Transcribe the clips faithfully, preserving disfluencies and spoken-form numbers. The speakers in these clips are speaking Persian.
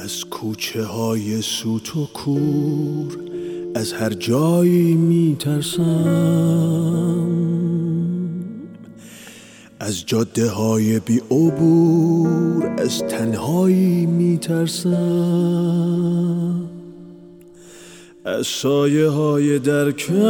از کوچه های سوت و کور، از هر جایی می ترسم، از جاده های بی عبور، از تنهایی می ترسم، از سایه های در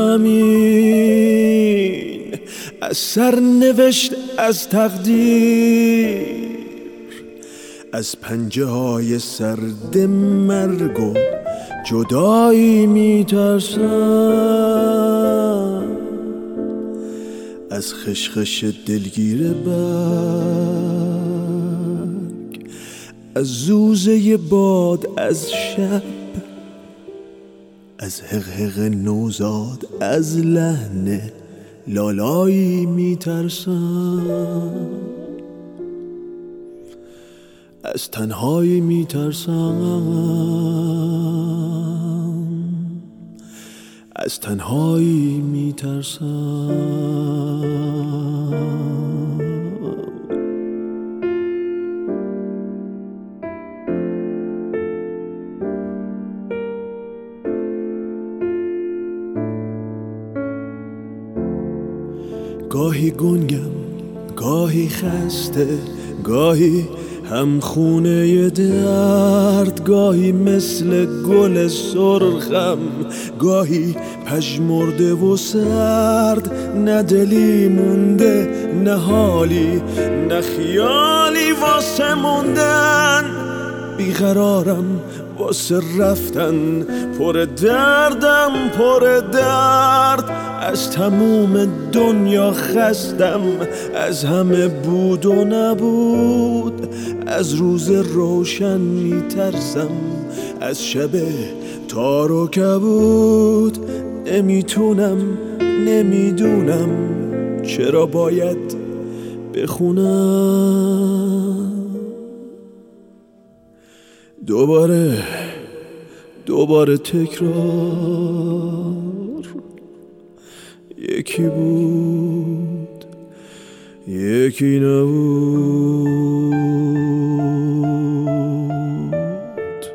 کمین، از سرنوشت، از تقدیر، از پنجه های سرد مرگ و جدایی می ترسم، از خشخش دلگیر برگ، از زوزه باد، از شب، از حقحق نوزاد، از لحن لالایی می ترسم، از تنهایی می ترسم، از تنهایی می ترسم. گاهی گنگم، گاهی خسته، گاهی هم خونه درد، گاهی مثل گل سرخم، گاهی پژمرده و سرد، نه دلی مونده، نه حالی، نه خیالی واسه موندن، بیقرارم واسه رفتن، پر دردم، پر درد، از تموم دنیا خستم، از همه بود و نبود، از روز روشن میترسم، از شب تار و کبود، نمیتونم، نمیدونم چرا باید بخونم. دوباره دوباره تکرار، یکی بود یکی نبود،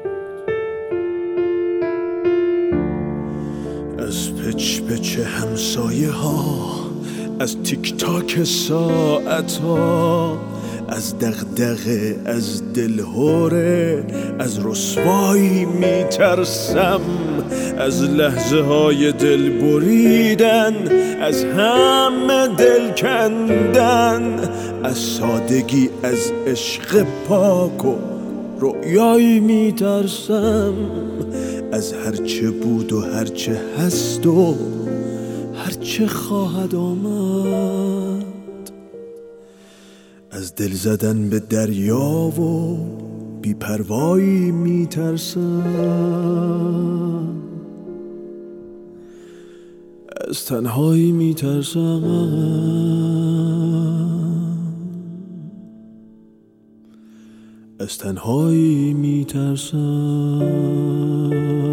از پچ پچ همسایه ها، از تیک تاک ساعت ها، از دغدغه، از دلهوره، از رسوایی می ترسم، از لحظه های دل بریدن، از همه دل کندن، از سادگی، از عشق پاک و رؤیایی می ترسم، از هرچه بود و هرچه هست و هرچه خواهد آمد، از دل زدن به دریا و بی‌پروایی می ترسم، از تنهایی می ترسم، از تنهایی می ترسم.